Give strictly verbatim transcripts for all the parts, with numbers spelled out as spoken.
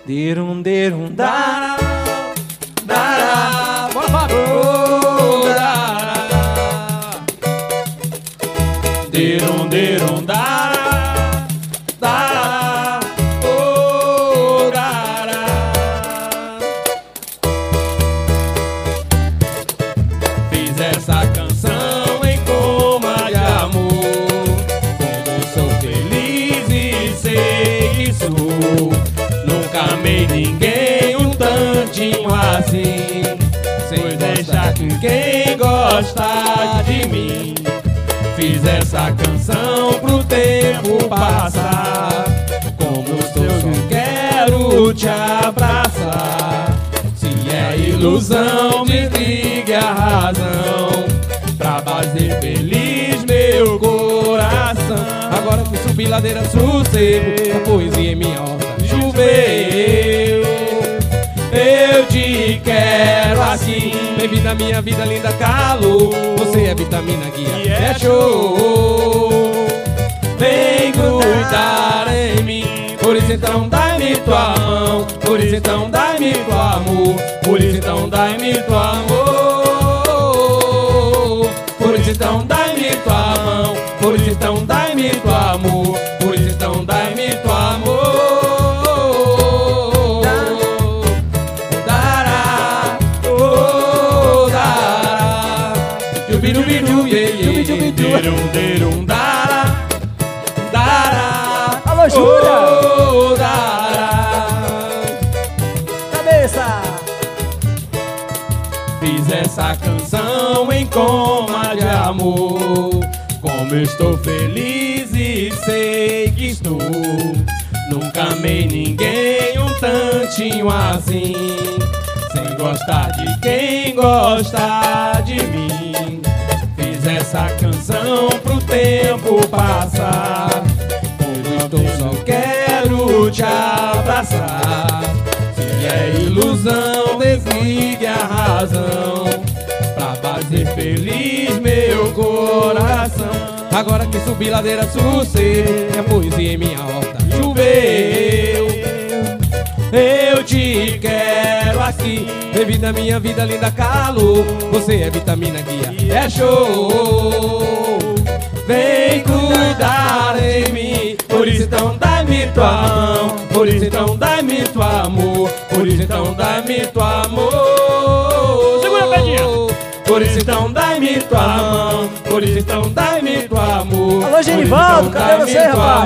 Derum, derum, dará, dará, Bora, Fábio! oh, dará. Derum, derum, dará, dará, oh, dará. Fiz essa canção em coma de amor, como sou feliz e sei que sou. Nunca amei ninguém um tantinho assim, sem deixar que quem gosta de mim. Fiz essa canção pro tempo passar, como sou só quero te abraçar. Se é ilusão, desligue a razão, pra fazer feliz meu coração. Agora que subi ladeira sossego, a poesia em minha horta choveu. Eu te quero assim, bem-vinda à minha vida, linda calor. Você é vitamina guia, é show. Vem cuidar em mim, por isso então dai-me tua mão, por isso então dai-me teu amor, por isso então dai-me teu amor, por isso então dai-me tua mão, por isso então dai-me teu amor, por isso então dai-me teu amor. Dará, oh, dará, jubidubidu, yeah, yeah, derum, derum, dará, dará, Alô, Júlia! oh, dará. Cabeça! Fiz essa canção em coma de amor, como eu estou feliz e sei que estou. Nunca amei ninguém um tantinho assim, sem gostar de quem gosta de mim. Fiz essa canção pro tempo passar, como estou só quero te abraçar. Se é ilusão, desligue a razão, pra fazer feliz meu coração. Agora que subi ladeira sossego, minha poesia em minha horta choveu. Eu te quero assim, bem-vinda à minha vida, linda calor. Você é vitamina guia, é show. Vem cuidar em mim, por isso então dai-me tua mão, por isso então dai-me teu amor, por isso então dai-me teu amor. Segura a pedinha. Por isso então dai-me tua mão, por isso então dai-me teu amor. Alô, Genivaldo, cadê você, rapaz?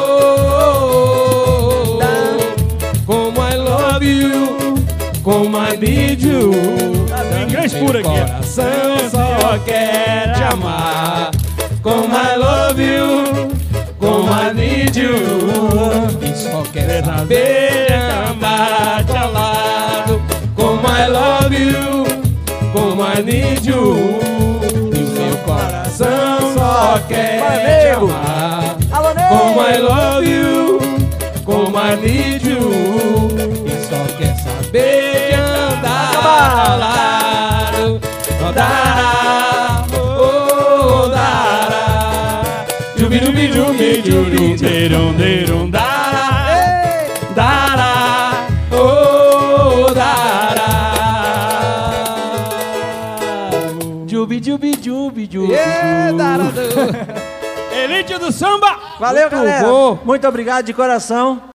Como I love you, como I need you. Inglês puro aqui. Meu coração só quer te amar. Como I love you, como I need you. E só quer saber andar ao lado. Como I love you, como I need you. E meu coração só quer te amar. Alô, Ney! Como I love you, como I need you. E só quer saber de andar ao lado. Oh, dará, oh, dará, jubidubidubidubidu, derum, derum, dará, dará, oh, dará. Jubidubidubidu. Yeah, dará. Elite do samba! Valeu, Muito galera! bom. Muito obrigado de coração.